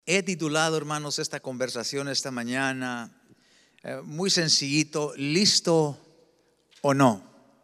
He titulado, hermanos, esta conversación esta mañana, muy sencillito: ¿listo o no?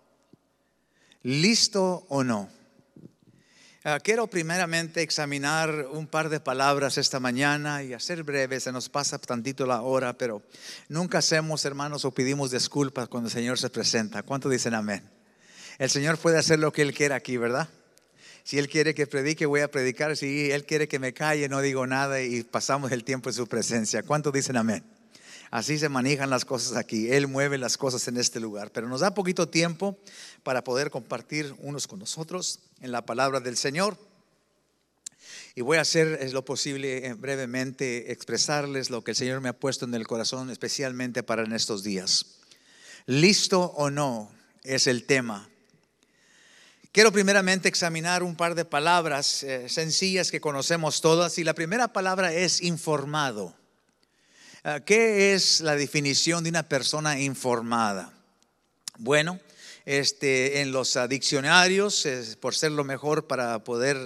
¿Listo o no? Quiero primeramente examinar un par de palabras esta mañana y hacer breve. Se nos pasa tantito la hora, pero nunca hacemos, hermanos, o pedimos disculpas cuando el Señor se presenta. ¿Cuántos dicen amén? El Señor puede hacer lo que Él quiera aquí, ¿verdad? Si Él quiere que predique, voy a predicar. Si Él quiere que me calle, no digo nada y pasamos el tiempo en su presencia. ¿Cuántos dicen amén? Así se manejan las cosas aquí. Él mueve las cosas en este lugar. Pero nos da poquito tiempo para poder compartir unos con nosotros en la palabra del Señor. Y voy a hacer lo posible brevemente expresarles lo que el Señor me ha puesto en el corazón, especialmente para en estos días. ¿Listo o no? Es el tema. Quiero primeramente examinar un par de palabras sencillas que conocemos todas. Y la primera palabra es informado. ¿Qué es la definición de una persona informada? Bueno, en los diccionarios, por ser lo mejor para poder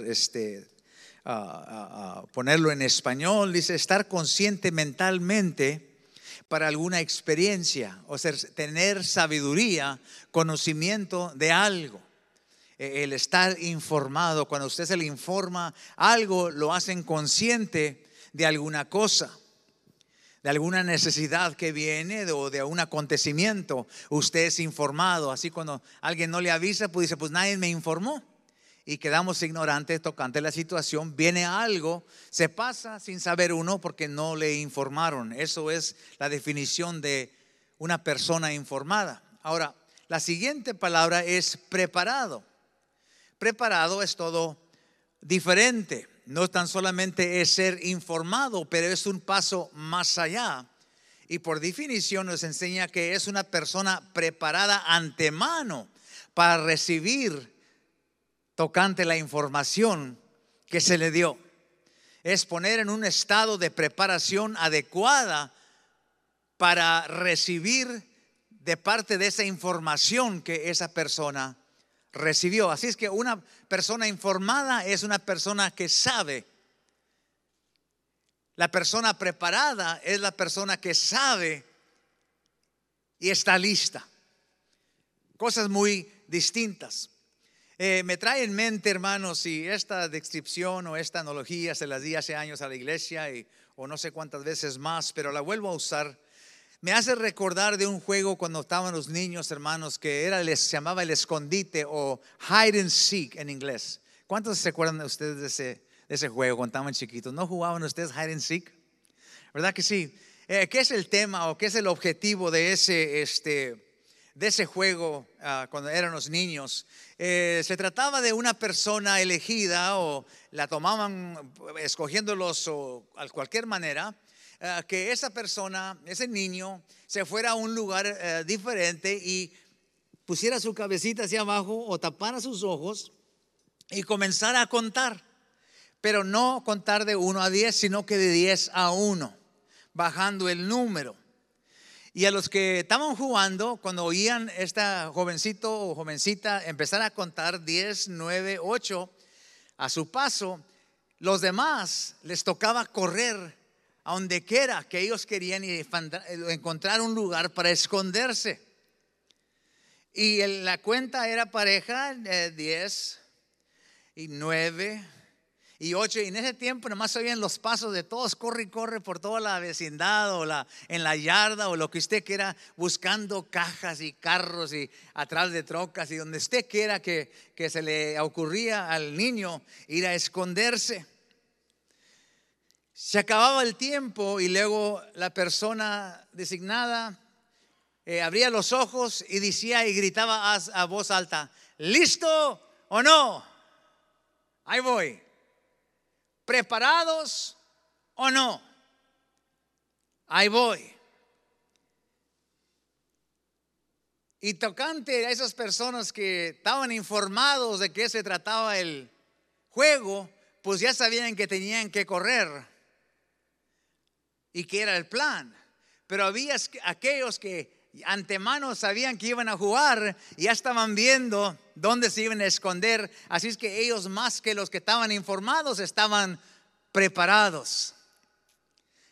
ponerlo en español, dice estar consciente mentalmente para alguna experiencia, o sea, tener sabiduría, conocimiento de algo. El estar informado, cuando usted se le informa algo, lo hacen consciente de alguna cosa, de alguna necesidad que viene o de un acontecimiento. Usted es informado. Así cuando alguien no le avisa, pues dice, pues nadie me informó. Y quedamos ignorantes tocante la situación. Viene algo, se pasa sin saber uno porque no le informaron. Eso es la definición de una persona informada. Ahora, la siguiente palabra es preparado. Preparado es todo diferente. No tan solamente es ser informado, pero es un paso más allá. Y por definición nos enseña que es una persona preparada antemano para recibir tocante la información que se le dio. Es poner en un estado de preparación adecuada para recibir de parte de esa información que esa persona recibió. Así es que una persona informada es una persona que sabe. La persona preparada es la persona que sabe y está lista. Cosas muy distintas. Me trae en mente, hermanos, y esta descripción o esta analogía se las di hace años a la iglesia o no sé cuántas veces más, pero la vuelvo a usar. Me hace recordar de un juego cuando estaban los niños, hermanos, que se llamaba el escondite o hide and seek en inglés. ¿Cuántos se acuerdan de ustedes de ese juego cuando estaban chiquitos? ¿No jugaban ustedes hide and seek? ¿Verdad que sí? ¿Qué es el tema o qué es el objetivo de ese juego cuando eran los niños? Se trataba de una persona elegida o la tomaban escogiéndolos o de cualquier manera. Que esa persona, ese niño, se fuera a un lugar diferente y pusiera su cabecita hacia abajo o tapara sus ojos y comenzara a contar. Pero no contar de 1 a 10, sino que de 10 a 1, bajando el número. Y a los que estaban jugando, cuando oían esta jovencito o jovencita empezar a contar 10, 9, 8 a su paso, los demás les tocaba correr a donde quiera que ellos querían y encontrar un lugar para esconderse. Y la cuenta era pareja, 10 y 9 y 8. Y en ese tiempo nomás oían los pasos de todos, corre y corre por toda la vecindad o en la yarda o lo que usted quiera, buscando cajas y carros y atrás de trocas y donde usted quiera que se le ocurría al niño ir a esconderse. Se acababa el tiempo y luego la persona designada abría los ojos y decía y gritaba a voz alta: ¿listo o no? Ahí voy. ¿Preparados o no? Ahí voy. Y tocante a esas personas que estaban informados de qué se trataba el juego, pues ya sabían que tenían que correr y que era el plan. Pero había aquellos que antemano sabían que iban a jugar y ya estaban viendo dónde se iban a esconder. Así es que ellos, más que los que estaban informados, estaban preparados.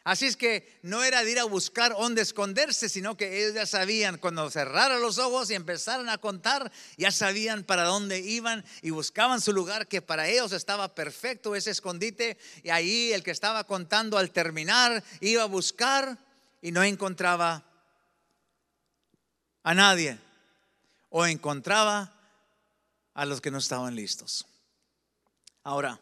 Así es que no era de ir a buscar dónde esconderse, sino que ellos ya sabían, cuando cerraran los ojos y empezaran a contar, ya sabían para dónde iban y buscaban su lugar, que para ellos estaba perfecto ese escondite. Y ahí el que estaba contando, al terminar, iba a buscar y no encontraba a nadie, o encontraba a los que no estaban listos. Ahora,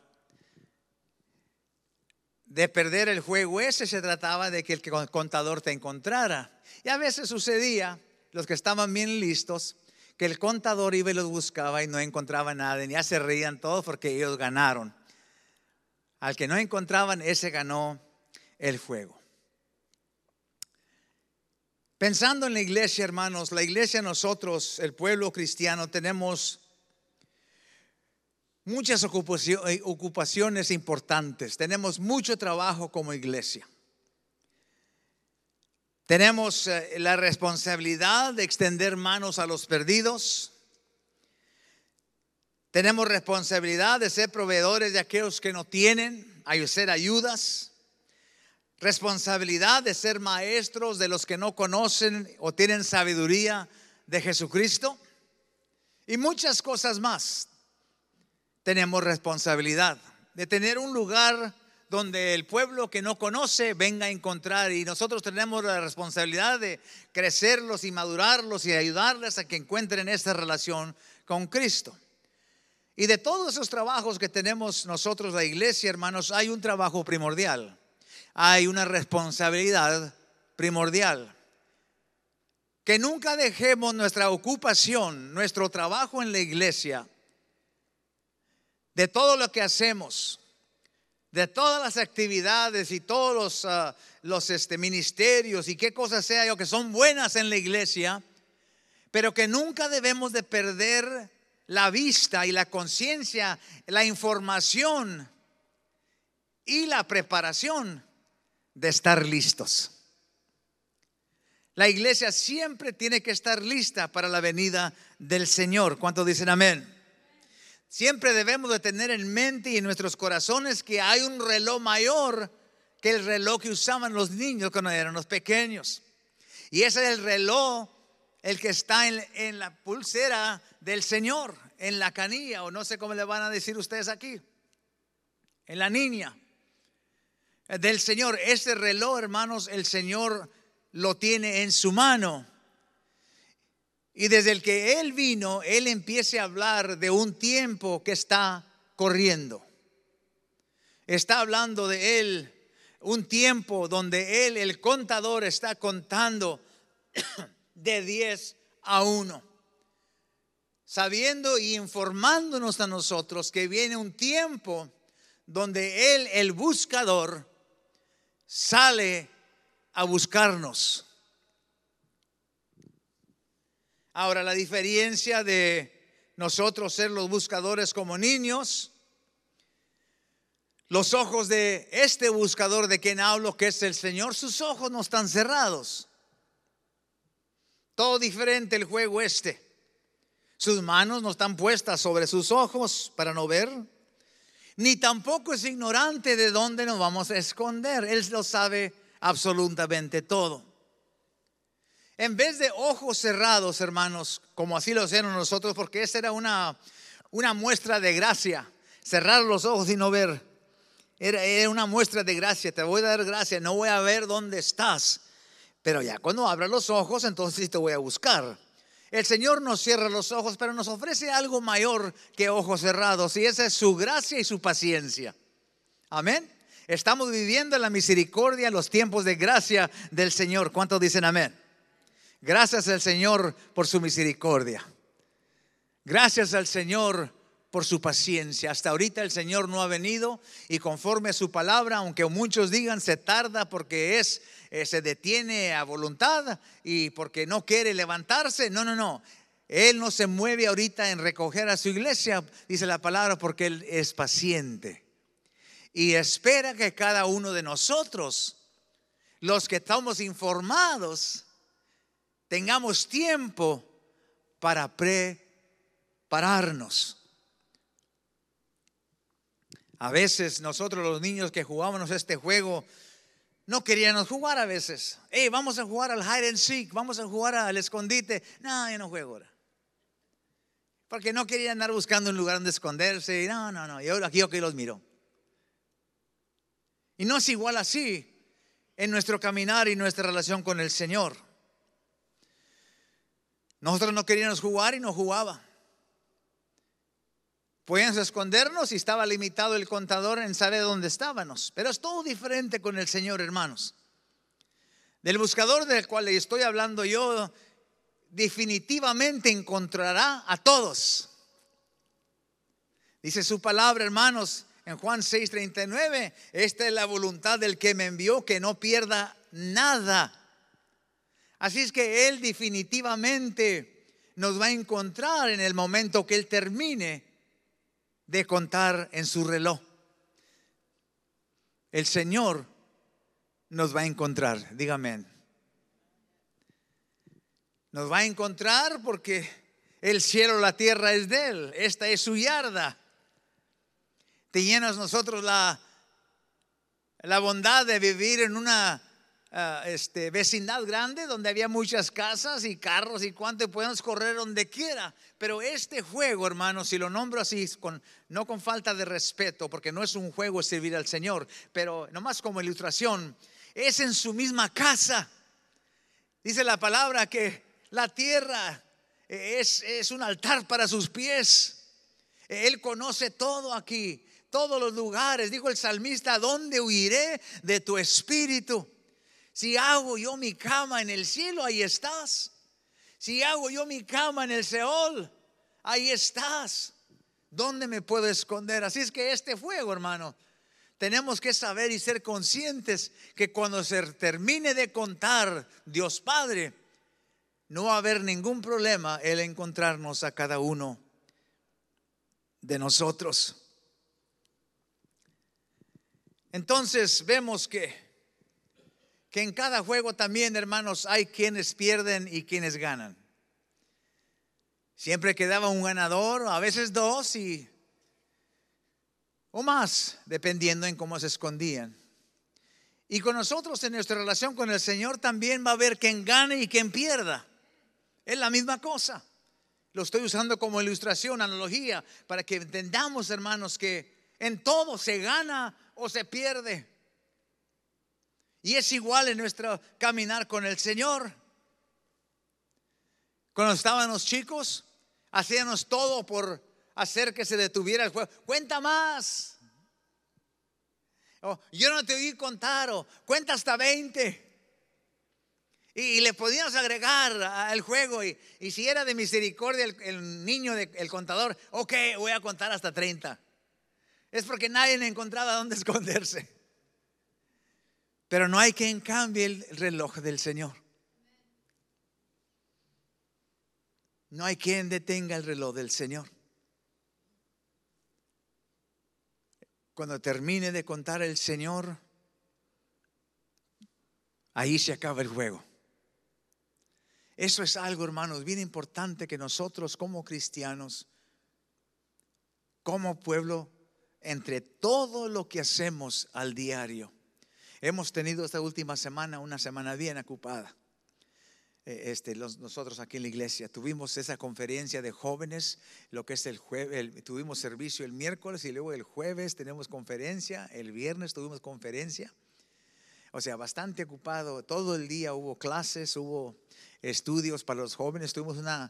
de perder el juego ese se trataba de que el contador te encontrara. Y a veces sucedía, los que estaban bien listos, que el contador iba y los buscaba y no encontraba nada, y ya se reían todos porque ellos ganaron. Al que no encontraban, ese ganó el juego. Pensando en la iglesia, hermanos, la iglesia, nosotros, el pueblo cristiano, tenemos muchas ocupaciones importantes. Tenemos mucho trabajo como iglesia. Tenemos la responsabilidad de extender manos a los perdidos. Tenemos responsabilidad de ser proveedores de aquellos que no tienen, hacer ayudas. Responsabilidad de ser maestros de los que no conocen o tienen sabiduría de Jesucristo. Y muchas cosas más. Tenemos responsabilidad de tener un lugar donde el pueblo que no conoce venga a encontrar, y nosotros tenemos la responsabilidad de crecerlos y madurarlos y ayudarles a que encuentren esta relación con Cristo. Y de todos esos trabajos que tenemos nosotros, la iglesia, hermanos, hay un trabajo primordial, hay una responsabilidad primordial. Que nunca dejemos nuestra ocupación, nuestro trabajo en la iglesia, de todo lo que hacemos, de todas las actividades y todos los ministerios y qué cosas sea yo que son buenas en la iglesia, pero que nunca debemos de perder la vista y la conciencia, la información y la preparación de estar listos. La iglesia siempre tiene que estar lista para la venida del Señor. ¿Cuántos dicen amén? Siempre debemos de tener en mente y en nuestros corazones que hay un reloj mayor que el reloj que usaban los niños cuando eran los pequeños. Y ese es el reloj, el que está en la pulsera del Señor, en la canilla, o no sé cómo le van a decir ustedes aquí, en la niña del Señor. Ese reloj, hermanos, el Señor lo tiene en su mano. Y desde el que Él vino, Él empieza a hablar de un tiempo que está corriendo. Está hablando de Él, un tiempo donde Él, el contador, está contando de 10 a 1. Sabiendo y informándonos a nosotros que viene un tiempo donde Él, el buscador, sale a buscarnos. Ahora, la diferencia de nosotros ser los buscadores como niños, los ojos de este buscador de quien hablo, que es el Señor, sus ojos no están cerrados. Todo diferente el juego este. Sus manos no están puestas sobre sus ojos para no ver, ni tampoco es ignorante de dónde nos vamos a esconder. Él lo sabe absolutamente todo. En vez de ojos cerrados, hermanos, como así lo hacemos nosotros, porque esa era una muestra de gracia, cerrar los ojos y no ver. Era una muestra de gracia. Te voy a dar gracia, no voy a ver dónde estás, pero ya cuando abras los ojos, entonces sí te voy a buscar. El Señor nos cierra los ojos, pero nos ofrece algo mayor que ojos cerrados, y esa es su gracia y su paciencia. Amén. Estamos viviendo en la misericordia, los tiempos de gracia del Señor. ¿Cuántos dicen amén? Gracias al Señor por su misericordia. Gracias al Señor por su paciencia. Hasta ahorita el Señor no ha venido, y conforme a su palabra, aunque muchos digan se tarda porque se detiene a voluntad y porque no quiere levantarse. No. Él no se mueve ahorita en recoger a su iglesia, dice la palabra, porque Él es paciente y espera que cada uno de nosotros, los que estamos informados, tengamos tiempo para prepararnos. A veces nosotros los niños que jugábamos este juego no queríamos jugar a veces. Hey, vamos a jugar al hide and seek, vamos a jugar al escondite. No, yo no juego ahora. Porque no querían andar buscando un lugar donde esconderse. No, yo aquí los miro. Y no es igual así en nuestro caminar y nuestra relación con el Señor. Nosotros no queríamos jugar y no jugaba. Podíamos escondernos y estaba limitado el contador en saber dónde estábamos. Pero es todo diferente con el Señor, hermanos. Del buscador del cual le estoy hablando yo, definitivamente encontrará a todos. Dice su palabra, hermanos, en Juan 6:39, esta es la voluntad del que me envió, que no pierda nada. Así es que Él definitivamente nos va a encontrar en el momento que Él termine de contar en su reloj. El Señor nos va a encontrar, dígame. Nos va a encontrar porque el cielo, la tierra es de Él. Esta es su yarda. Teníamos nosotros la bondad de vivir en una vecindad grande donde había muchas casas y carros y cuanto, y podemos correr donde quiera. Pero este juego, hermanos, si lo nombro así, no con falta de respeto, porque no es un juego servir al Señor, pero nomás como ilustración, es en su misma casa. Dice la palabra que la tierra es un altar para sus pies. Él conoce todo aquí, todos los lugares. Dijo el salmista: ¿a dónde huiré de tu espíritu? Si hago yo mi cama en el cielo, ahí estás. Si hago yo mi cama en el Seol, ahí estás. ¿Dónde me puedo esconder? Así es que este fuego, hermano, tenemos que saber y ser conscientes que cuando se termine de contar Dios Padre, no va a haber ningún problema el encontrarnos a cada uno de nosotros. Entonces vemos que en cada juego también, hermanos, hay quienes pierden y quienes ganan. Siempre quedaba un ganador, a veces dos o más, dependiendo en cómo se escondían. Y con nosotros en nuestra relación con el Señor también va a haber quien gane y quien pierda. Es la misma cosa. Lo estoy usando como ilustración, analogía, para que entendamos, hermanos, que en todo se gana o se pierde. Y es igual en nuestro caminar con el Señor. Cuando estábamos chicos, hacíamos todo por hacer que se detuviera el juego. Cuenta más. Yo no te oí contar. O cuenta hasta 20. Y le podíamos agregar al juego. Y si era de misericordia el niño, el contador, ok, voy a contar hasta 30. Es porque nadie encontraba dónde esconderse. Pero no hay quien cambie el reloj del Señor. No hay quien detenga el reloj del Señor. Cuando termine de contar el Señor, ahí se acaba el juego. Eso es algo, hermanos, bien importante que nosotros como cristianos, como pueblo, entre todo lo que hacemos al diario, hemos tenido esta última semana una semana bien ocupada. Nosotros aquí en la iglesia tuvimos esa conferencia de jóvenes, lo que es el jueves, tuvimos servicio el miércoles y luego el jueves tenemos conferencia, el viernes tuvimos conferencia. O sea, bastante ocupado, todo el día hubo clases, hubo estudios para los jóvenes, tuvimos una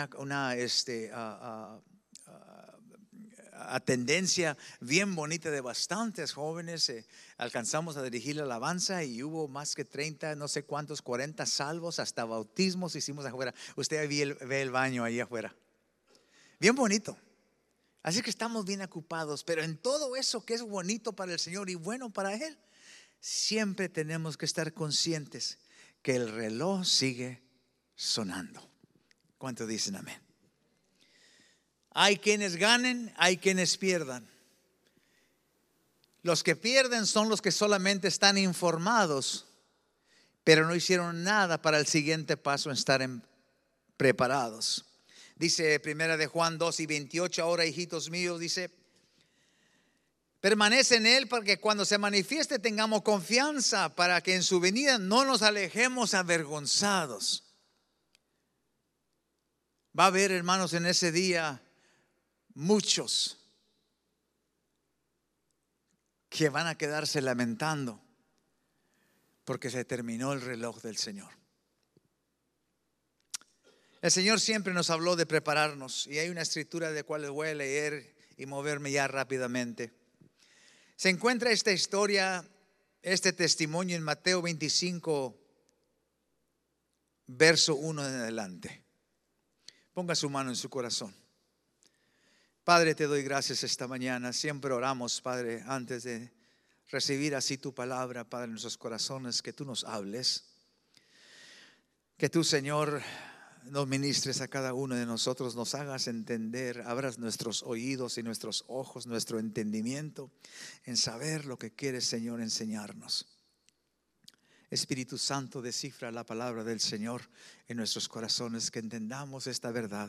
tendencia bien bonita de bastantes jóvenes. Alcanzamos a dirigir la alabanza y hubo más que 30, no sé cuántos, 40 salvos, hasta bautismos hicimos afuera. Usted ve el baño ahí afuera, bien bonito. Así que estamos bien ocupados, pero en todo eso que es bonito para el Señor y bueno para Él, siempre tenemos que estar conscientes que el reloj sigue sonando. ¿Cuántos dicen amén? Hay quienes ganen, hay quienes pierdan. Los que pierden son los que solamente están informados, pero no hicieron nada para el siguiente paso, en estar preparados. Dice primera de Juan 2:28, ahora hijitos míos, dice, Permanece en Él para que cuando se manifieste tengamos confianza, para que en su venida no nos alejemos avergonzados. Va a haber, hermanos, en ese día muchos que van a quedarse lamentando porque se terminó el reloj del Señor. El Señor siempre nos habló de prepararnos, y hay una escritura de la cual les voy a leer y moverme ya rápidamente. Se encuentra esta historia, este testimonio en Mateo 25, verso 1 en adelante. Ponga su mano en su corazón. Padre, te doy gracias esta mañana. Siempre oramos, Padre, antes de recibir así tu palabra, Padre, en nuestros corazones, que tú nos hables. Que tú, Señor, nos ministres a cada uno de nosotros, nos hagas entender, abras nuestros oídos y nuestros ojos, nuestro entendimiento, en saber lo que quieres, Señor, enseñarnos. Espíritu Santo, descifra la palabra del Señor en nuestros corazones, que entendamos esta verdad,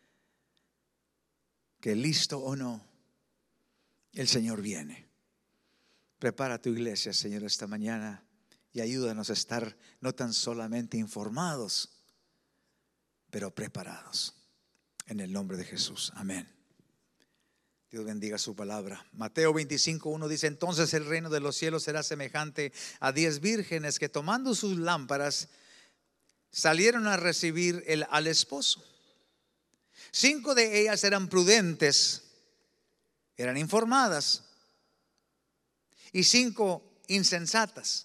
que listo o no, el Señor viene. Prepara tu iglesia, Señor, esta mañana, y ayúdanos a estar no tan solamente informados, pero preparados. En el nombre de Jesús, amén. Dios bendiga su palabra. Mateo 25:1 dice: entonces el reino de los cielos será semejante a 10 vírgenes que, tomando sus lámparas, salieron a recibir al esposo. 5 de ellas eran prudentes, eran informadas, y 5 insensatas.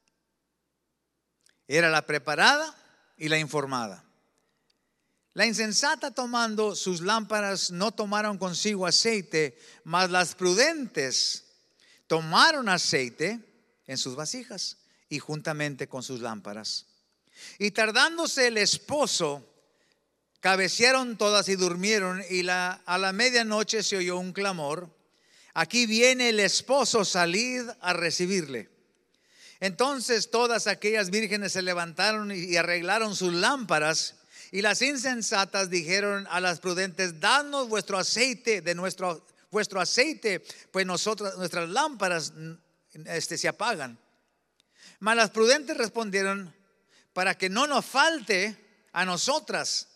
Era la preparada y la informada. La insensata, tomando sus lámparas, no tomaron consigo aceite, mas las prudentes tomaron aceite en sus vasijas y juntamente con sus lámparas. Y tardándose el esposo, cabecearon todas y durmieron, y a la medianoche se oyó un clamor: aquí viene el esposo, salid a recibirle. Entonces todas aquellas vírgenes se levantaron y arreglaron sus lámparas. Y las insensatas dijeron a las prudentes: dadnos vuestro aceite, vuestro aceite, pues nuestras lámparas se apagan. Mas las prudentes respondieron: para que no nos falte a nosotras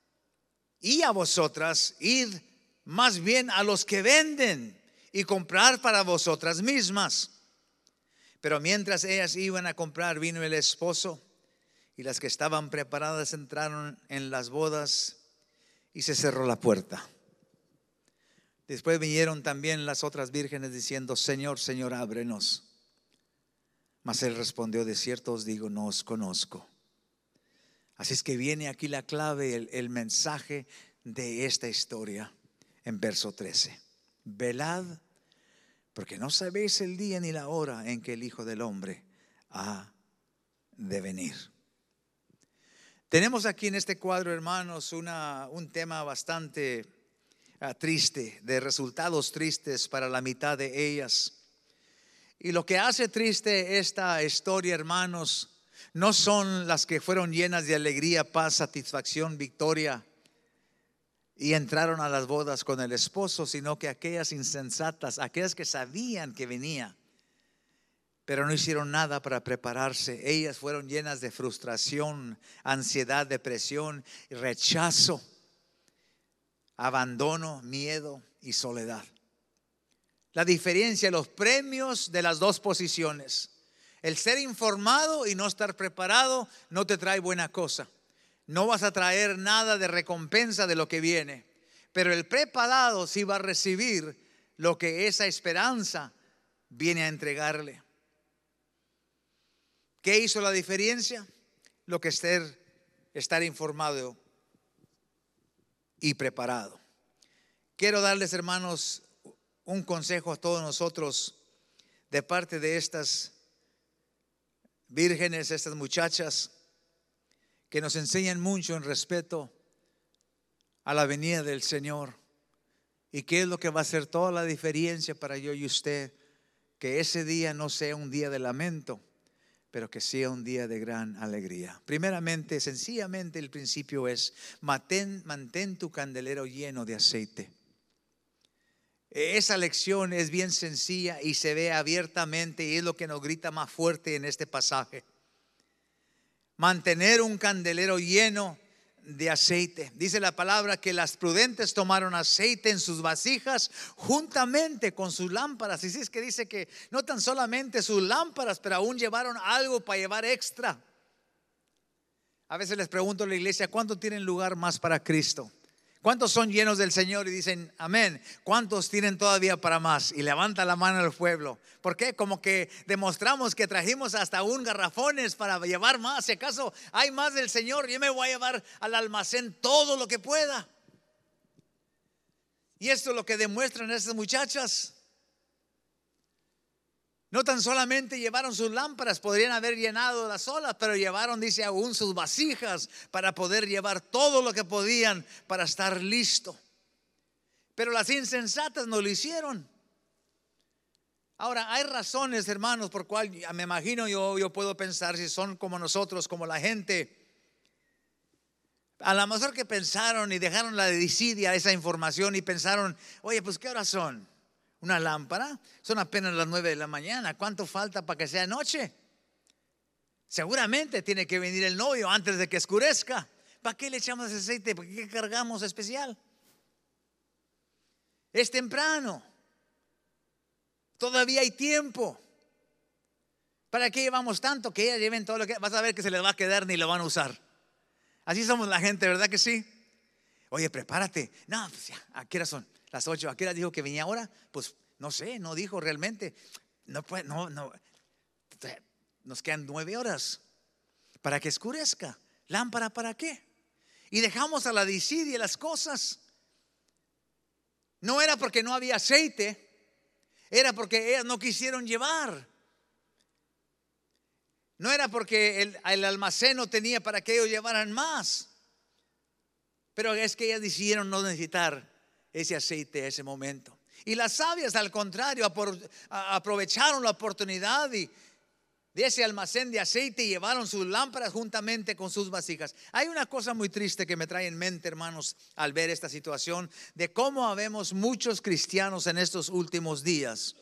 y a vosotras, id más bien a los que venden y comprar para vosotras mismas. Pero mientras ellas iban a comprar, vino el esposo, y las que estaban preparadas entraron en las bodas, y se cerró la puerta. Después vinieron también las otras vírgenes diciendo: Señor, Señor, ábrenos. Mas él respondió: de cierto os digo, no os conozco. Así es que viene aquí la clave, el mensaje de esta historia en verso 13. Velad, porque no sabéis el día ni la hora en que el Hijo del Hombre ha de venir. Tenemos aquí en este cuadro, hermanos, un tema bastante triste, de resultados tristes para la mitad de ellas. Y lo que hace triste esta historia, hermanos, no son las que fueron llenas de alegría, paz, satisfacción, victoria y entraron a las bodas con el esposo, sino que aquellas insensatas, aquellas que sabían que venía, pero no hicieron nada para prepararse. Ellas fueron llenas de frustración, ansiedad, depresión, rechazo, abandono, miedo y soledad. La diferencia, los premios de las dos posiciones. El ser informado y no estar preparado no te trae buena cosa. No vas a traer nada de recompensa de lo que viene. Pero el preparado sí va a recibir lo que esa esperanza viene a entregarle. ¿Qué hizo la diferencia? Lo que es estar informado y preparado. Quiero darles, hermanos, un consejo a todos nosotros de parte de estas vírgenes, estas muchachas que nos enseñan mucho en respeto a la venida del Señor. ¿Y qué es lo que va a hacer toda la diferencia para yo y usted? Que ese día no sea un día de lamento, pero que sea un día de gran alegría. Primeramente, sencillamente el principio es: mantén tu candelero lleno de aceite. Esa lección es bien sencilla y se ve abiertamente, y es lo que nos grita más fuerte en este pasaje. Mantener un candelero lleno de aceite. Dice la palabra que las prudentes tomaron aceite en sus vasijas juntamente con sus lámparas. Y sí, es que dice que no tan solamente sus lámparas, pero aún llevaron algo para llevar extra. A veces les pregunto a la iglesia, ¿cuántos tienen lugar más para Cristo? ¿Cuántos son llenos del Señor y dicen amén? ¿Cuántos tienen todavía para más? Y levanta la mano el pueblo. ¿Por qué? Como que demostramos que trajimos hasta un garrafones para llevar más. Si acaso hay más del Señor, yo me voy a llevar al almacén todo lo que pueda. Y esto es lo que demuestran estas muchachas. No tan solamente llevaron sus lámparas, podrían haber llenado las olas, pero llevaron, dice, aún sus vasijas para poder llevar todo lo que podían para estar listo. Pero las insensatas no lo hicieron. Ahora, hay razones, hermanos, por cual me imagino yo puedo pensar si son como nosotros, como la gente. A lo mejor que pensaron y dejaron la desidia, esa información, y pensaron, oye, pues ¿qué horas son? ¿Una lámpara? Son apenas las 9 de la mañana. ¿Cuánto falta para que sea noche? Seguramente tiene que venir el novio antes de que oscurezca. ¿Para qué le echamos aceite? ¿Para qué cargamos especial? Es temprano. Todavía hay tiempo. ¿Para qué llevamos tanto? Que ellas lleven todo lo que vas a ver que se les va a quedar, ni lo van a usar. Así somos la gente, ¿verdad que sí? Oye, prepárate. No, pues ya, ¿a qué hora son? Las 8. ¿A qué hora dijo que venía ahora? Pues no sé, no dijo realmente. No puede, no. Nos quedan 9 horas para que oscurezca. ¿Lámpara para qué? Y dejamos a la desidia las cosas. No era porque no había aceite, era porque ellas no quisieron llevar. No era porque el almacén no tenía para que ellos llevaran más. Pero es que ellas decidieron no necesitar ese aceite a ese momento. Y las sabias, al contrario, aprovecharon la oportunidad de ese almacén de aceite y llevaron sus lámparas juntamente con sus vasijas. Hay una cosa muy triste que me trae en mente, hermanos, al ver esta situación de cómo habemos muchos cristianos en estos últimos días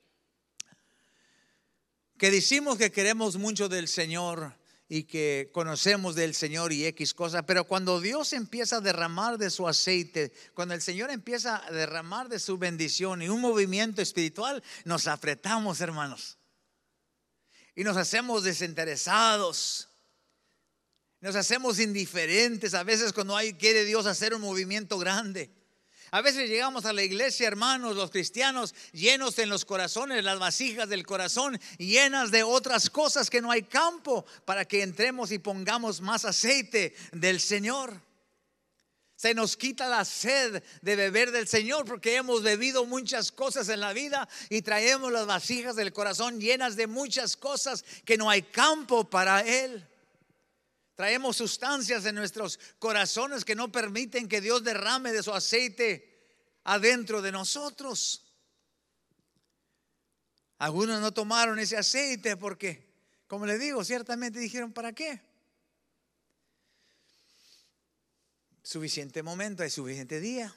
que decimos que queremos mucho del Señor y que conocemos del Señor y X cosas, pero cuando Dios empieza a derramar de su aceite, cuando el Señor empieza a derramar de su bendición y un movimiento espiritual, nos apretamos, hermanos, y nos hacemos desinteresados, nos hacemos indiferentes a veces cuando quiere Dios hacer un movimiento grande. A veces llegamos a la iglesia, hermanos, los cristianos, llenos en los corazones, las vasijas del corazón, llenas de otras cosas que no hay campo para que entremos y pongamos más aceite del Señor. Se nos quita la sed de beber del Señor porque hemos bebido muchas cosas en la vida y traemos las vasijas del corazón llenas de muchas cosas que no hay campo para Él. Traemos sustancias en nuestros corazones que no permiten que Dios derrame de su aceite adentro de nosotros. Algunos no tomaron ese aceite porque, como les digo, ciertamente dijeron, ¿para qué? Suficiente momento, hay suficiente día.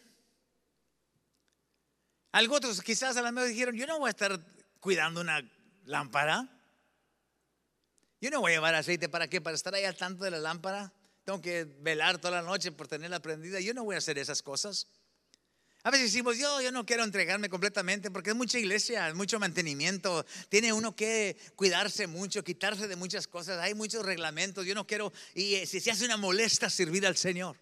Algunos quizás a la mejor dijeron, yo no voy a estar cuidando una lámpara. Yo no voy a llevar aceite, ¿para qué? Para estar ahí al tanto de la lámpara. Tengo que velar toda la noche por tenerla prendida. Yo no voy a hacer esas cosas. A veces decimos, yo no quiero entregarme completamente porque es mucha iglesia, es mucho mantenimiento. Tiene uno que cuidarse mucho, quitarse de muchas cosas. Hay muchos reglamentos. Yo no quiero, y si se hace una molesta servir al Señor.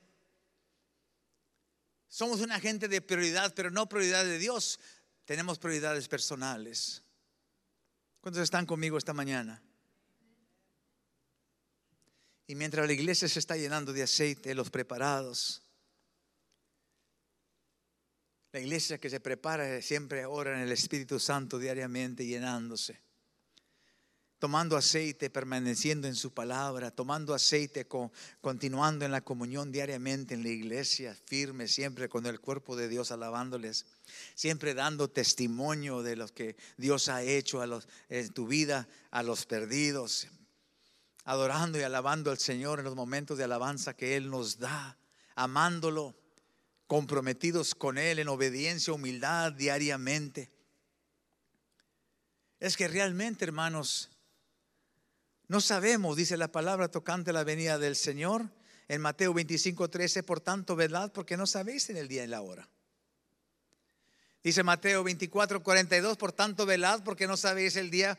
Somos una gente de prioridad, pero no prioridad de Dios. Tenemos prioridades personales. ¿Cuántos están conmigo esta mañana? Y mientras la iglesia se está llenando de aceite, los preparados, la iglesia que se prepara siempre ora en el Espíritu Santo diariamente, llenándose, tomando aceite, permaneciendo en su palabra, tomando aceite, continuando en la comunión diariamente en la iglesia, firme siempre con el cuerpo de Dios, alabándoles, siempre dando testimonio de lo que Dios ha hecho en tu vida, a los perdidos, adorando y alabando al Señor en los momentos de alabanza que Él nos da, amándolo, comprometidos con Él en obediencia, humildad diariamente. Es que realmente, hermanos, no sabemos, dice la palabra tocante la venida del Señor en Mateo 25:13, por tanto, velad porque no sabéis en el día y la hora. Dice Mateo 24:42, por tanto, velad porque no sabéis el día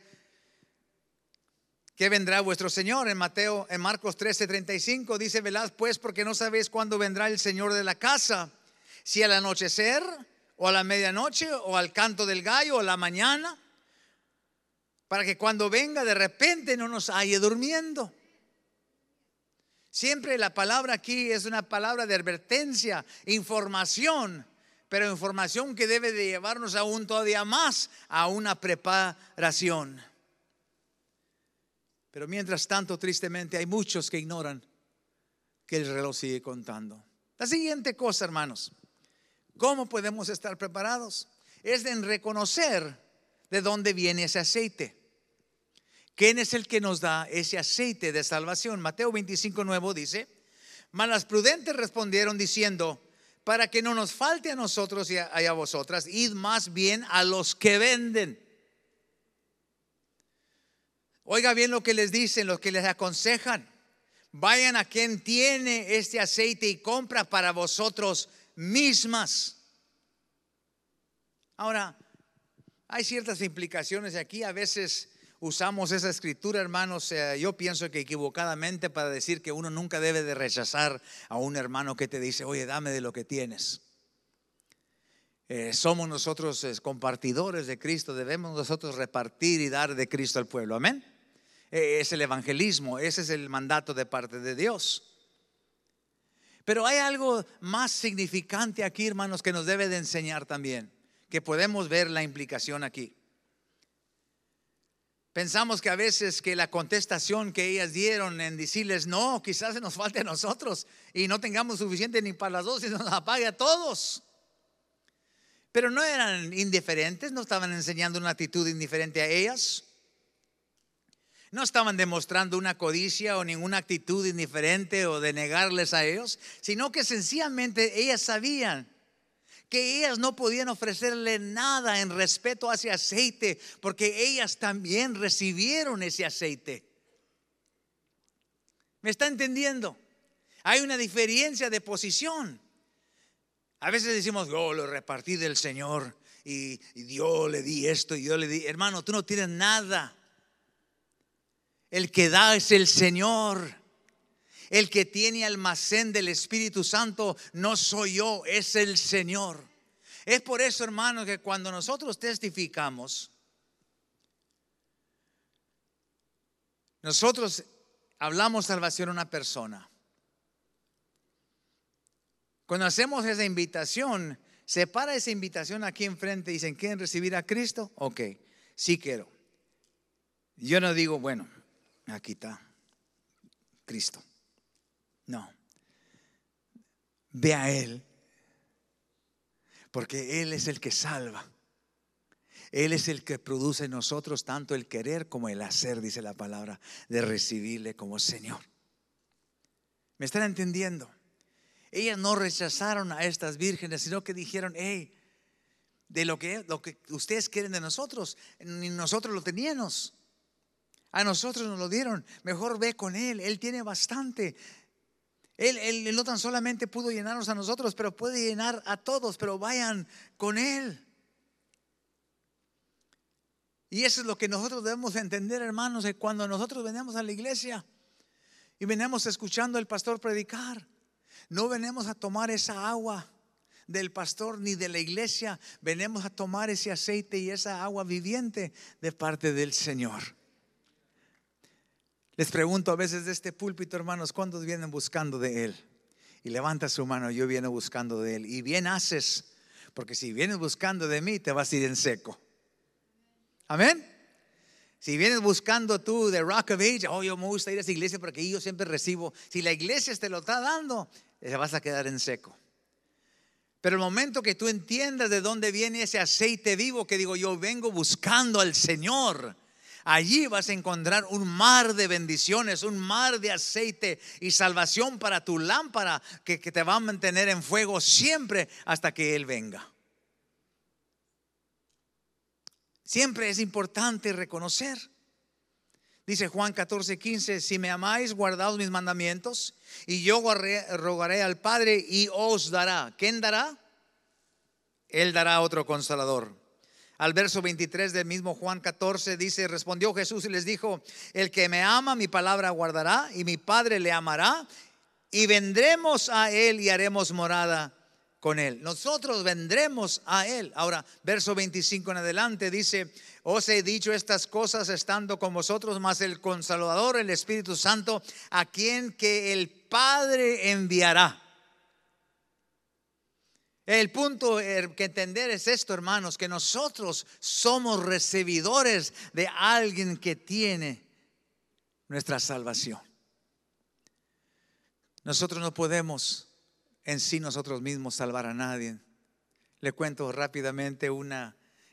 que vendrá vuestro Señor. En Marcos 13:35 dice, velad pues porque no sabéis cuándo vendrá el Señor de la casa, si al anochecer o a la medianoche o al canto del gallo o a la mañana, para que cuando venga de repente no nos halle durmiendo. Siempre la palabra aquí es una palabra de advertencia, información, pero información que debe de llevarnos aún todavía más a una preparación. Pero mientras tanto, tristemente, hay muchos que ignoran que el reloj sigue contando. La siguiente cosa, hermanos, ¿cómo podemos estar preparados? Es en reconocer de dónde viene ese aceite. ¿Quién es el que nos da ese aceite de salvación? Mateo 25:9 dice, mas las prudentes respondieron diciendo, para que no nos falte a nosotros y a vosotras, id más bien a los que venden. Oiga bien lo que les dicen, los que les aconsejan. Vayan a quien tiene este aceite y compra para vosotros mismas. Ahora, hay ciertas implicaciones aquí. A veces usamos esa escritura, hermanos, yo pienso que equivocadamente, para decir que uno nunca debe de rechazar a un hermano que te dice, oye, dame de lo que tienes. Somos nosotros compartidores de Cristo, debemos nosotros repartir y dar de Cristo al pueblo, amén. Es el evangelismo, ese es el mandato de parte de Dios. Pero hay algo más significante aquí, hermanos, que nos debe de enseñar también, que podemos ver la implicación aquí. Pensamos que a veces que la contestación que ellas dieron en decirles no, quizás se nos falte a nosotros y no tengamos suficiente ni para las dos y nos apague a todos. Pero no eran indiferentes, no estaban enseñando una actitud indiferente a ellas. No estaban demostrando una codicia o ninguna actitud indiferente o de negarles a ellos, sino que sencillamente ellas sabían que ellas no podían ofrecerle nada en respeto a ese aceite, porque ellas también recibieron ese aceite. ¿Me está entendiendo? Hay una diferencia de posición. A veces decimos, yo lo repartí del Señor y yo le di esto y yo le di. Hermano, tú no tienes nada. El que da es el Señor. El que tiene almacén del Espíritu Santo no soy yo, es el Señor. Es por eso, hermanos, que cuando nosotros testificamos, nosotros hablamos salvación a una persona. Cuando hacemos esa invitación, se para esa invitación aquí enfrente y dicen, ¿quieren recibir a Cristo? Ok, sí quiero. Yo no digo, bueno, aquí está Cristo. No, ve a Él, porque Él es el que salva. Él es el que produce en nosotros tanto el querer como el hacer, dice la palabra, de recibirle como Señor. ¿Me están entendiendo? Ellas no rechazaron a estas vírgenes, sino que dijeron, hey, de lo que ustedes quieren de nosotros, ni nosotros lo teníamos. A nosotros nos lo dieron. Mejor ve con Él, Él tiene bastante. Él no tan solamente pudo llenarnos a nosotros, pero puede llenar a todos. Pero vayan con Él. Y eso es lo que nosotros debemos entender, hermanos, que cuando nosotros venimos a la iglesia y venimos escuchando al pastor predicar, no venimos a tomar esa agua del pastor ni de la iglesia, venimos a tomar ese aceite y esa agua viviente de parte del Señor. Les pregunto a veces de este púlpito, hermanos, ¿cuántos vienen buscando de Él? Y levanta su mano, yo vieno buscando de Él. Y bien haces, porque si vienes buscando de mí, te vas a ir en seco. Amén. Si vienes buscando tú de Rock of Age, yo me gusta ir a esa iglesia porque yo siempre recibo. Si la iglesia te lo está dando, te vas a quedar en seco. Pero el momento que tú entiendas de dónde viene ese aceite vivo, que digo, yo vengo buscando al Señor, Allí vas a encontrar un mar de bendiciones, un mar de aceite y salvación para tu lámpara que te va a mantener en fuego siempre hasta que Él venga. Siempre es importante reconocer. Dice Juan 14:15: si me amáis, guardaos mis mandamientos, y yo rogaré al Padre y os dará. ¿Quién dará? Él dará otro consolador. Al verso 23 del mismo Juan 14 dice: respondió Jesús y les dijo: el que me ama, mi palabra guardará, y mi Padre le amará, y vendremos a Él y haremos morada con Él. Nosotros vendremos a Él. Ahora, verso 25 en adelante dice: os he dicho estas cosas estando con vosotros, mas el Consolador, el Espíritu Santo, a quien que el Padre enviará. El punto que entender es esto, hermanos, que nosotros somos recibidores de alguien que tiene nuestra salvación. Nosotros no podemos en sí nosotros mismos salvar a nadie. Le cuento rápidamente una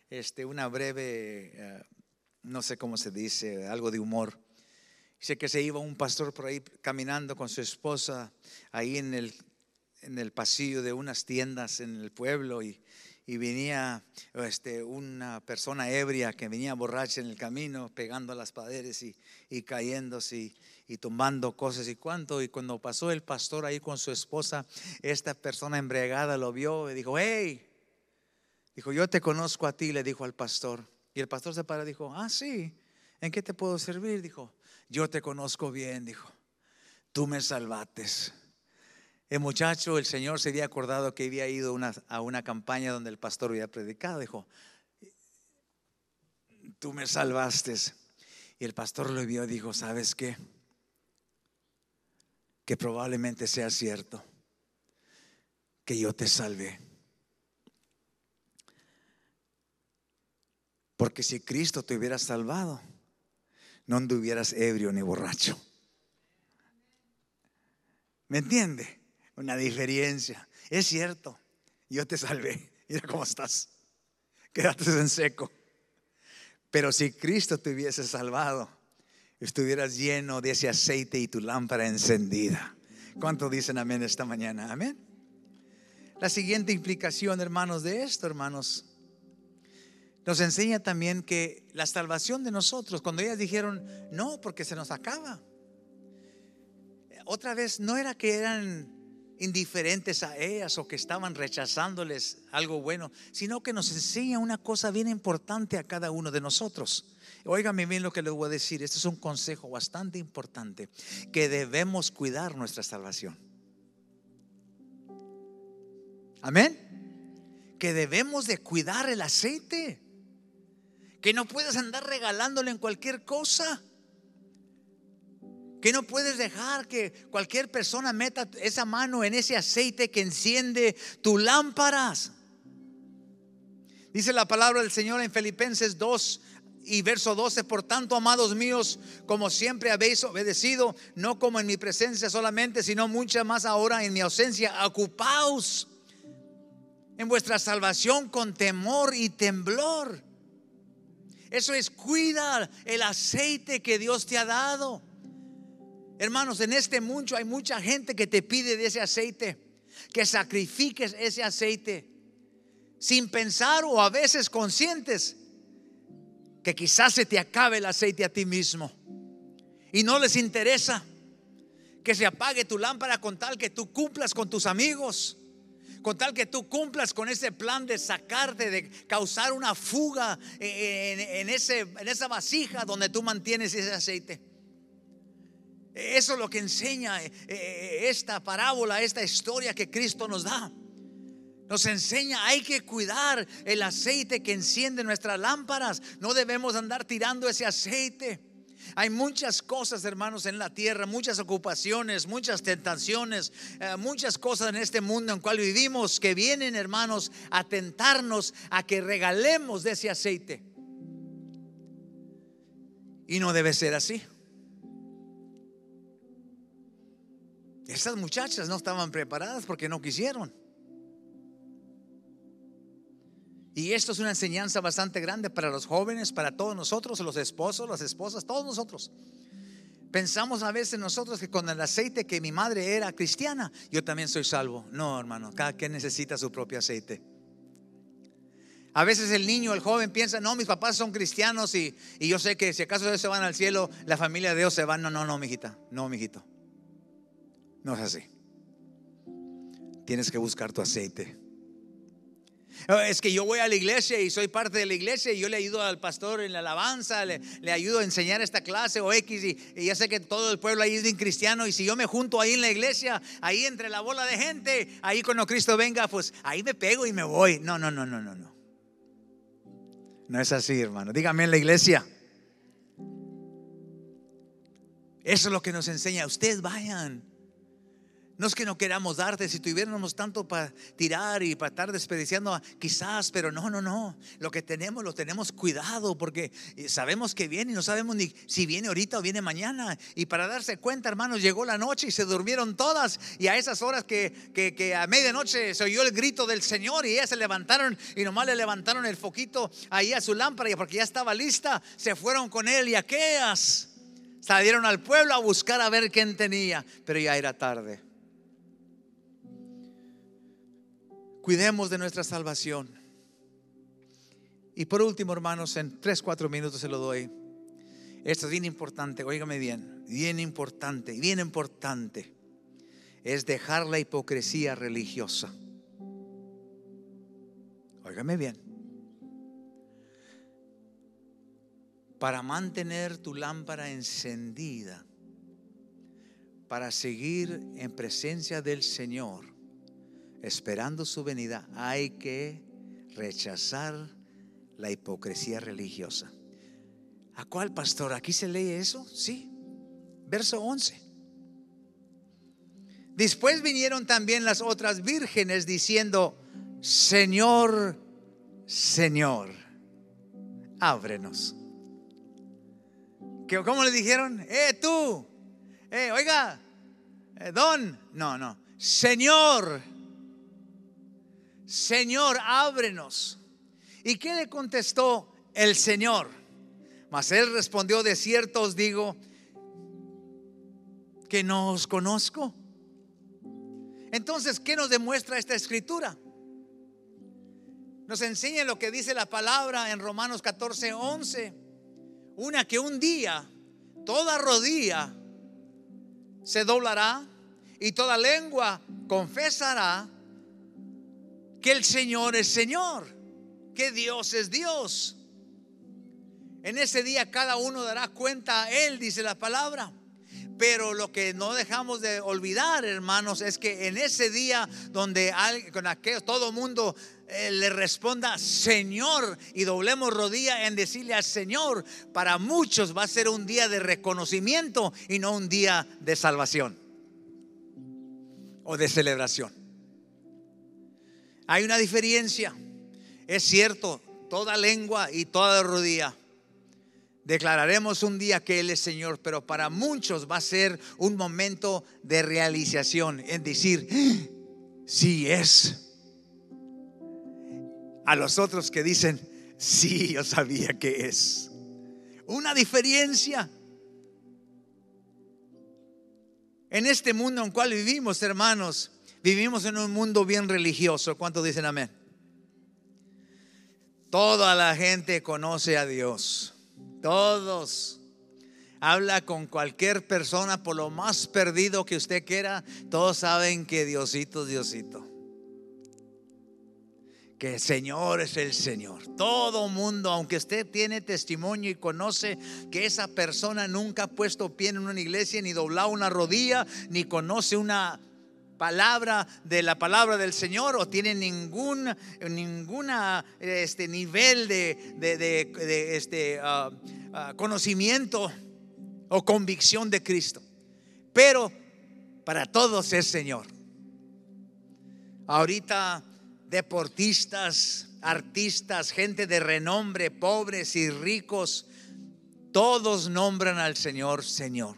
breve, no sé cómo se dice, algo de humor. Dice que se iba un pastor por ahí caminando con su esposa ahí en el pasillo de unas tiendas en el pueblo, y venía una persona ebria que venía borracha en el camino, pegando a las paredes y cayéndose y tomando cosas y cuánto. Y cuando pasó el pastor ahí con su esposa, esta persona embriagada lo vio y dijo: hey, dijo, yo te conozco a ti, le dijo al pastor. Y el pastor se paró y dijo: ah, sí, ¿en qué te puedo servir? Dijo: yo te conozco bien, dijo, tú me salvaste. El muchacho, el Señor se había acordado que había ido a una campaña donde el pastor había predicado. Dijo: tú me salvaste. Y el pastor lo vio y dijo: ¿sabes qué? Que probablemente sea cierto que yo te salvé. Porque si Cristo te hubiera salvado, no anduvieras ebrio ni borracho. ¿Me entiende? Una diferencia. Es cierto, yo te salvé. Mira cómo estás. Quédate en seco. Pero si Cristo te hubiese salvado, estuvieras lleno de ese aceite y tu lámpara encendida. ¿Cuántos dicen amén esta mañana? Amén. La siguiente implicación, hermanos, de esto, hermanos, nos enseña también que la salvación de nosotros, cuando ellas dijeron no, porque se nos acaba, otra vez no era que eran indiferentes a ellas o que estaban rechazándoles algo bueno, sino que nos enseña una cosa bien importante a cada uno de nosotros. Óigame bien lo que les voy a decir. Este es un consejo bastante importante, que debemos cuidar nuestra salvación. Amén. Que debemos de cuidar el aceite, que no puedes andar regalándole en cualquier cosa, que no puedes dejar que cualquier persona meta esa mano en ese aceite que enciende tus lámparas. Dice la palabra del Señor en Filipenses 2 y verso 12: por tanto, amados míos, como siempre habéis obedecido, no como en mi presencia solamente, sino mucha más ahora en mi ausencia, ocupaos en vuestra salvación con temor y temblor. Eso es, cuida el aceite que Dios te ha dado. Hermanos, en este mundo hay mucha gente que te pide de ese aceite, que sacrifiques ese aceite, sin pensar o a veces conscientes que quizás se te acabe el aceite a ti mismo, y no les interesa que se apague tu lámpara con tal que tú cumplas con tus amigos, con tal que tú cumplas con ese plan de sacarte, de causar una fuga en esa vasija donde tú mantienes ese aceite. Eso es lo que enseña esta parábola, esta historia que Cristo nos da. Nos enseña, hay que cuidar el aceite que enciende nuestras lámparas. No debemos andar tirando ese aceite. Hay muchas cosas, hermanos, en la tierra, muchas ocupaciones, muchas tentaciones, muchas cosas en este mundo en el cual vivimos, que vienen, hermanos, a tentarnos a que regalemos de ese aceite. Y no debe ser así. Estas muchachas no estaban preparadas porque no quisieron. Y esto es una enseñanza bastante grande para los jóvenes, para todos nosotros, los esposos, las esposas, todos nosotros. Pensamos a veces nosotros que con el aceite que mi madre era cristiana, yo también soy salvo. No, hermano, cada quien necesita su propio aceite. A veces el niño, el joven piensa, no, mis papás son cristianos y yo sé que si acaso ellos se van al cielo, la familia de Dios se va. No, mijita, no, mijito. No es así. Tienes que buscar tu aceite. Es que yo voy a la iglesia y soy parte de la iglesia y yo le ayudo al pastor en la alabanza, le ayudo a enseñar esta clase o X y ya sé que todo el pueblo ahí es bien cristiano, y si yo me junto ahí en la iglesia, ahí entre la bola de gente, ahí cuando Cristo venga, pues ahí me pego y me voy. No. No es así, hermano. Dígame en la iglesia. Eso es lo que nos enseña. Ustedes vayan. No es que no queramos darte, si tuviéramos tanto para tirar y para estar desperdiciando, quizás, pero no. Lo que tenemos, lo tenemos cuidado, porque sabemos que viene y no sabemos ni si viene ahorita o viene mañana. Y para darse cuenta, hermanos, llegó la noche y se durmieron todas. Y a esas horas que a medianoche se oyó el grito del Señor, y ellas se levantaron y nomás le levantaron el foquito ahí a su lámpara, y porque ya estaba lista, se fueron con él. Y aquellas salieron al pueblo a buscar a ver quién tenía, pero ya era tarde. Cuidemos de nuestra salvación. Y por último, hermanos, en 3-4 minutos se lo doy. Esto es bien importante, óigame bien, bien importante. Es dejar la hipocresía religiosa. Óigame bien. Para mantener tu lámpara encendida, para seguir en presencia del Señor, esperando su venida, hay que rechazar la hipocresía religiosa. ¿A cuál, pastor? ¿Aquí se lee eso? Sí. Verso 11. Después vinieron también las otras vírgenes diciendo: Señor, Señor, ábrenos. ¿Cómo le dijeron? Tú, oiga, don. No. Señor, ábrenos. ¿Y qué le contestó el Señor? Mas él respondió: de cierto os digo que no os conozco. Entonces, ¿qué nos demuestra esta escritura? Nos enseña lo que dice la palabra en Romanos 14:11. Que un día toda rodilla se doblará y toda lengua confesará que el Señor es Señor, que Dios es Dios. En ese día cada uno dará cuenta a Él, dice la palabra. Pero lo que no dejamos de olvidar, hermanos, es que en ese día donde todo mundo le responda Señor y doblemos rodilla en decirle al Señor, para muchos va a ser un día de reconocimiento y no un día de salvación o de celebración. Hay una diferencia. Es cierto, toda lengua y toda rodilla declararemos un día que Él es Señor, pero para muchos va a ser un momento de realización, en decir sí es. A los otros que dicen sí, yo sabía que es. Una diferencia. En este mundo en el cual vivimos, hermanos, vivimos en un mundo bien religioso. ¿Cuántos dicen amén? Toda la gente conoce a Dios. Todos. Habla con cualquier persona, por lo más perdido que usted quiera, todos saben que Diosito es Diosito, que el Señor es el Señor. Todo mundo, aunque usted tiene testimonio y conoce que esa persona nunca ha puesto pie en una iglesia, ni doblado una rodilla, ni conoce una palabra de la palabra del Señor, o tiene ninguna nivel de conocimiento o convicción de Cristo, pero para todos es Señor. Ahorita deportistas, artistas, gente de renombre, pobres y ricos, todos nombran al Señor Señor.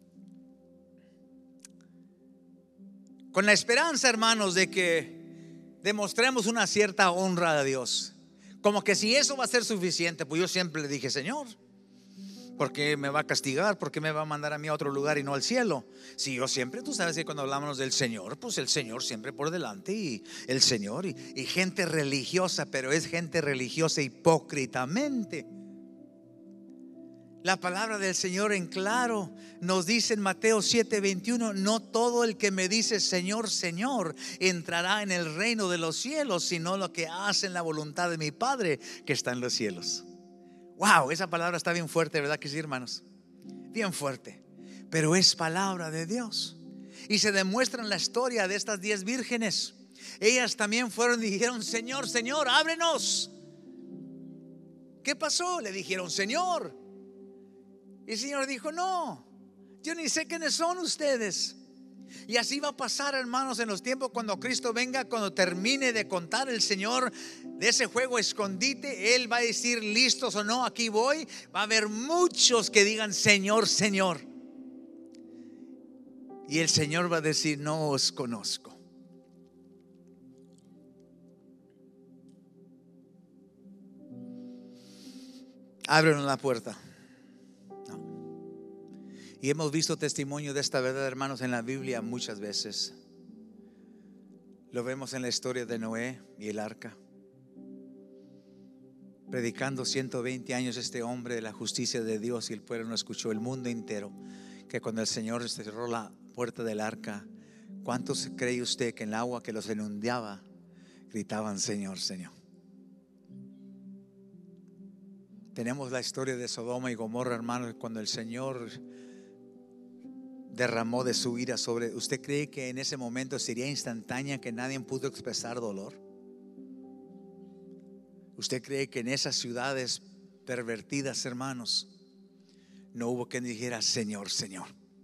Con la esperanza, hermanos, de que demostremos una cierta honra a Dios. Como que si eso va a ser suficiente, pues yo siempre le dije: Señor, ¿por qué me va a castigar? ¿Por qué me va a mandar a mí a otro lugar y no al cielo? Si yo siempre, tú sabes que cuando hablamos del Señor, pues el Señor siempre por delante, y el Señor y gente religiosa, pero es gente religiosa hipócritamente. La palabra del Señor en claro nos dice en Mateo 7:21: no todo el que me dice Señor, Señor entrará en el reino de los cielos, sino lo que hacen la voluntad de mi Padre que está en los cielos. Wow, esa palabra está bien fuerte, ¿verdad que sí, hermanos? Bien fuerte, pero es palabra de Dios. Y se demuestra en la historia de estas 10 vírgenes. Ellas también fueron y dijeron: Señor, Señor, ábrenos. ¿Qué pasó? Le dijeron: Señor. Y el Señor dijo: no, yo ni sé quiénes son ustedes. Y así va a pasar, hermanos, en los tiempos cuando Cristo venga. Cuando termine de contar el Señor de ese juego escondite, Él va a decir: listos o no, aquí voy. Va a haber muchos que digan: Señor, Señor. Y el Señor va a decir: no os conozco. Ábrenos la puerta. Y hemos visto testimonio de esta verdad, hermanos, en la Biblia muchas veces. Lo vemos en la historia de Noé y el arca. Predicando 120 años este hombre de la justicia de Dios, y el pueblo no escuchó. El mundo entero. Que cuando el Señor cerró la puerta del arca, ¿cuántos cree usted que en el agua que los inundaba gritaban: Señor, Señor? Tenemos la historia de Sodoma y Gomorra, hermanos, cuando el Señor derramó de su ira sobre. ¿Usted cree que en ese momento sería instantánea, que nadie pudo expresar dolor? ¿Usted cree que en esas ciudades pervertidas, hermanos, no hubo quien dijera: Señor, Señor?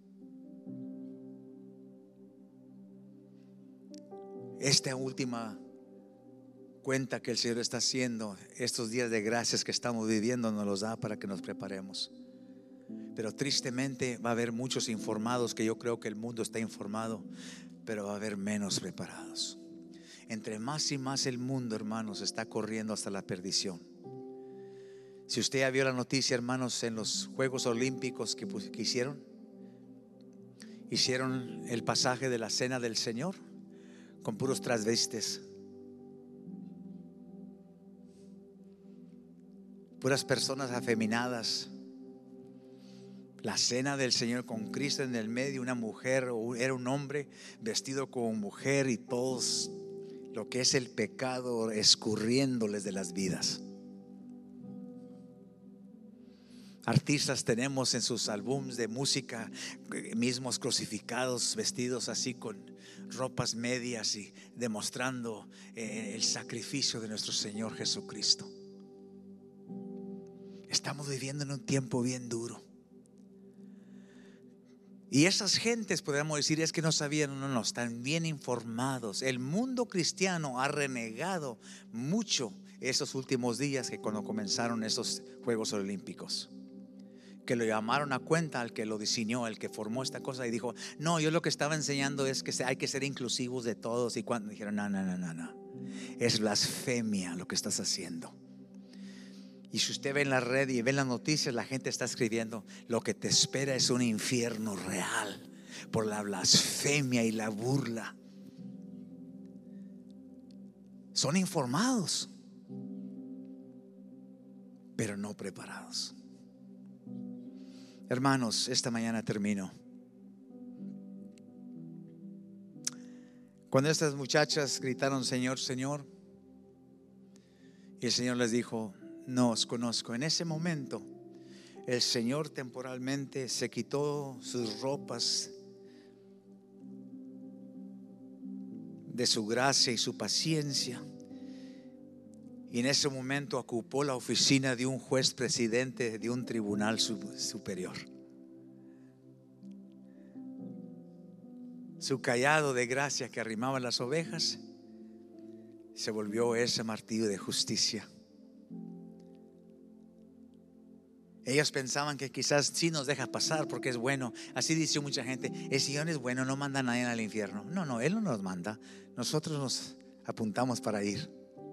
Esta última cuenta que el Señor está haciendo, estos días de gracias que estamos viviendo, nos los da para que nos preparemos. Pero tristemente va a haber muchos informados, que yo creo que el mundo está informado, pero va a haber menos preparados. Entre más y más el mundo, hermanos, está corriendo hasta la perdición. Si usted ya vio la noticia, hermanos, en los Juegos Olímpicos que hicieron el pasaje de la cena del Señor con puros transvestis, puras personas afeminadas. La cena del Señor con Cristo en el medio, una mujer, o era un hombre vestido como mujer, y todos lo que es el pecado escurriéndoles de las vidas. Artistas tenemos en sus álbumes de música mismos crucificados, vestidos así con ropas medias y demostrando el sacrificio de nuestro Señor Jesucristo. Estamos viviendo en un tiempo bien duro. Y esas gentes, podríamos decir, es que no sabían. No, están bien informados. El mundo cristiano ha renegado mucho esos últimos días, que cuando comenzaron esos Juegos Olímpicos, que lo llamaron a cuenta al que lo diseñó, el que formó esta cosa, y dijo: no, yo lo que estaba enseñando es que hay que ser inclusivos de todos. Y cuando dijeron: no, es blasfemia lo que estás haciendo. Y si usted ve en la red y ve las noticias, la gente está escribiendo: lo que te espera es un infierno real por la blasfemia y la burla. Son informados, pero no preparados. Hermanos, esta mañana termino. Cuando estas muchachas gritaron: Señor, Señor, y el Señor les dijo: no os conozco. En ese momento el Señor temporalmente se quitó sus ropas de su gracia y su paciencia, y en ese momento ocupó la oficina de un juez presidente de un tribunal superior. Su cayado de gracia que arrimaba las ovejas se volvió ese martillo de justicia. Ellos pensaban que quizás sí nos deja pasar porque es bueno. Así dice mucha gente: el Señor es bueno, no manda a nadie al infierno. No, Él no nos manda. Nosotros nos apuntamos para ir.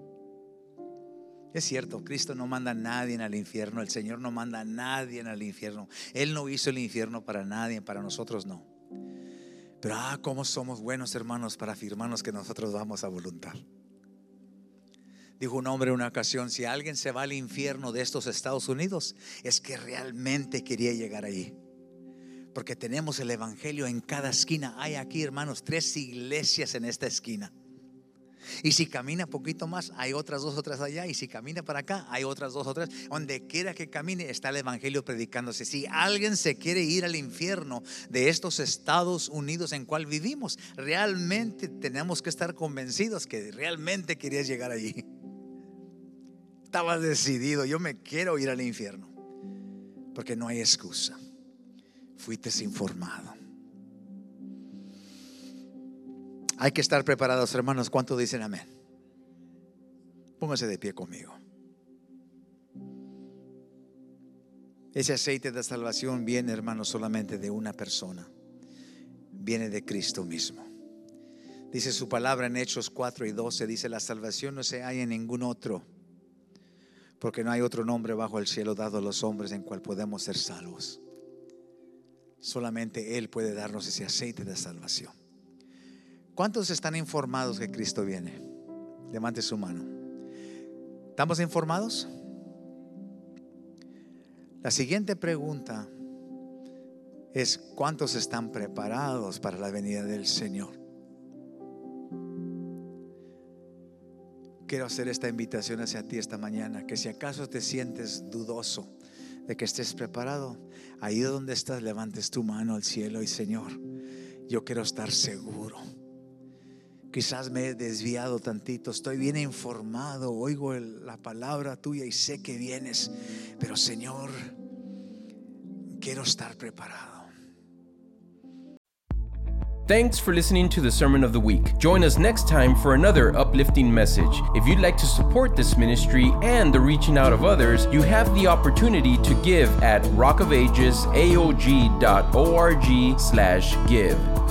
Es cierto, Cristo no manda a nadie al infierno. El Señor no manda a nadie al infierno. Él no hizo el infierno para nadie, para nosotros no. Pero cómo somos buenos, hermanos, para afirmarnos que nosotros vamos a voluntad. Dijo un hombre en una ocasión: si alguien se va al infierno de estos Estados Unidos, es que realmente quería llegar allí. Porque tenemos el evangelio en cada esquina. Hay aquí, hermanos, 3 iglesias en esta esquina. Y si camina poquito más, hay otras 2 o 3 allá. Y si camina para acá, hay otras 2 o 3. Donde quiera que camine, está el evangelio predicándose. Si alguien se quiere ir al infierno de estos Estados Unidos en cual vivimos, realmente tenemos que estar convencidos que realmente querías llegar allí. Estabas decidido: yo me quiero ir al infierno. Porque no hay excusa. Fuiste informado. Hay que estar preparados, hermanos. ¿Cuántos dicen amén? Póngase de pie conmigo. Ese aceite de salvación viene, hermanos, solamente de una persona. Viene de Cristo mismo. Dice su palabra en Hechos 4:12. Dice: la salvación no se halla en ningún otro, porque no hay otro nombre bajo el cielo dado a los hombres en cual podemos ser salvos. Solamente Él puede darnos ese aceite de salvación. ¿Cuántos están informados que Cristo viene? Levante su mano. ¿Estamos informados? La siguiente pregunta es: ¿cuántos están preparados para la venida del Señor? Quiero hacer esta invitación hacia ti esta mañana, que si acaso te sientes dudoso de que estés preparado, ahí donde estás, levantes tu mano al cielo y: Señor, yo quiero estar seguro. Quizás me he desviado tantito, estoy bien informado, oigo la palabra tuya y sé que vienes, pero Señor, quiero estar preparado. Thanks for listening to the Sermon of the Week. Join us next time for another uplifting message. If you'd like to support this ministry and the reaching out of others, you have the opportunity to give at rockofagesaog.org/give.